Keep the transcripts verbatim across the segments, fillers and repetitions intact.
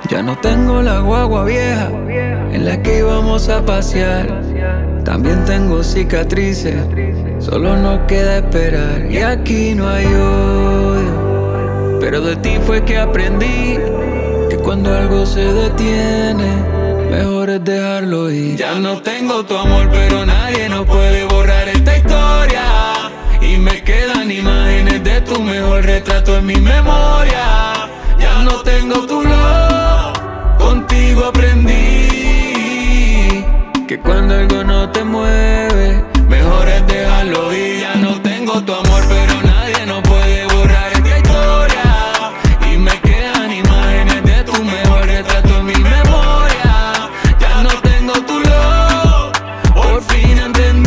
Ya no tengo la guagua vieja en la que íbamos a pasear. También tengo cicatrices, solo nos queda esperar. Y aquí no hay odio, pero de ti fue que aprendí que cuando algo se detiene, mejor es dejarlo ir. Ya no tengo tu amor, pero nadie nos puede borrar esta historia. Y me quedan imágenes de tu mejor retrato en mi memoria. Ya no tengo tu love, contigo aprendí que cuando algo no te mueve, mejor es dejarlo ir. Ya no tengo tu amor, pero nadie nos puede borrar esta historia. Y me quedan imágenes de tu mejor retrato en mi memoria. Ya no tengo tu love, por fin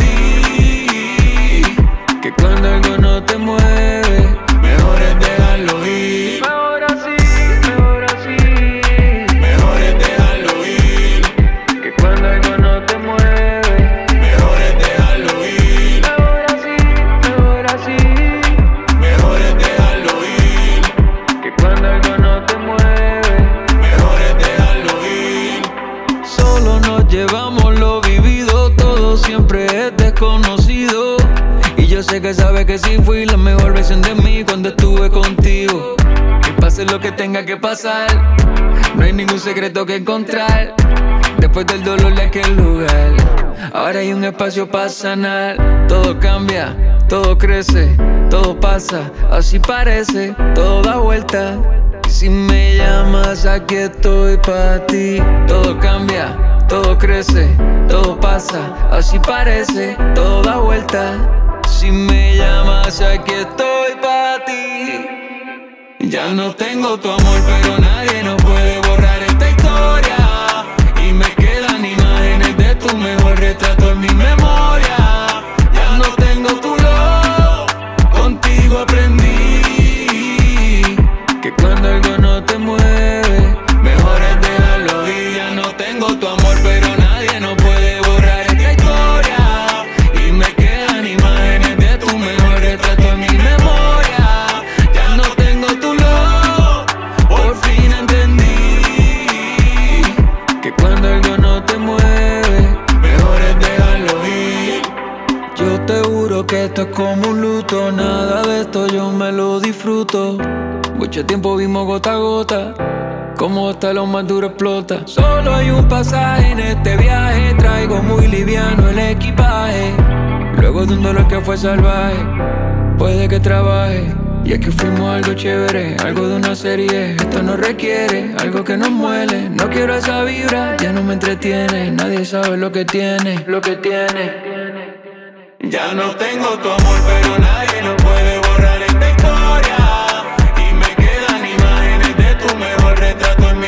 entendí que cuando algo no te mueve, mejor es dejarlo ir. Mejor así, mejor así. Mejor es dejarlo ir. Que cuando algo no te mueve, mejor es dejarlo ir. Mejor así, mejor así. Mejor es dejarlo ir. Que cuando algo no te mueve, mejor es dejarlo ir. Solo nos llevamos lo vivido, todo siempre es desconocido. Y yo sé que sabes que sí fui la mejor versión de mí cuando estuve contigo. Y pase lo que tenga que pasar, no hay ningún secreto que encontrar. Después del dolor de aquel lugar, ahora hay un espacio para sanar. Todo cambia, todo crece, todo pasa, así parece, todo da vuelta. Y si me llamas, aquí estoy para ti. Todo cambia, todo crece, todo pasa, así parece, todo da vuelta. Si me llamas, aquí estoy para ti. Ya no tengo tu amor, pero nadie nos puede borrar esta historia. Y me quedan imágenes de tu mejor retrato en mi memoria. Ya no tengo tu love, contigo aprendí que cuando algo no te mueve, mejor es dejarlo ir. Ya no tengo tu amor, pero nadie nos puede borrar esta historia. Y me quedan imágenes de tu mejor retrato en mi memoria. Ya no tengo tu love, por fin entendí que cuando algo no te mueve, mejor es dejarlo ir. Yo te juro que esto es como un luto, nada de esto yo me lo disfruto. Mucho tiempo vimos gota a gota, como hasta lo más duro explota. Solo hay un pasaje en este viaje, traigo muy liviano el equipaje. Luego de un dolor que fue salvaje, puede que trabaje. Y es que fuimos algo chévere, algo de una serie. Esto no requiere algo que nos muele. No quiero esa vibra, ya no me entretiene. Nadie sabe lo que tiene, lo que tiene. Ya no tengo tu amor, pero nadie nos puede borrar esta historia. Y me quedan imágenes de tu mejor retrato en mi